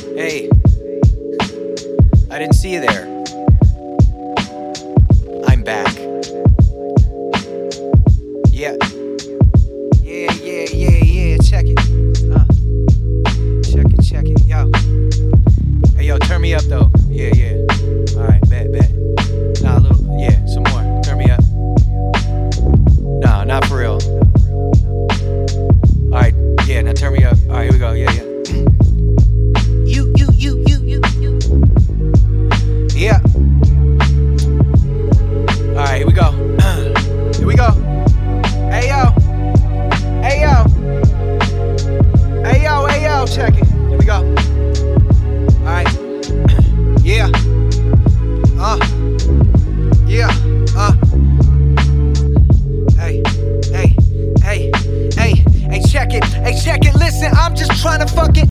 Hey, I didn't see you there. I'm back. Yeah. Yeah. Check it. Check it. Yo. Hey, yo, turn me up though. Yeah.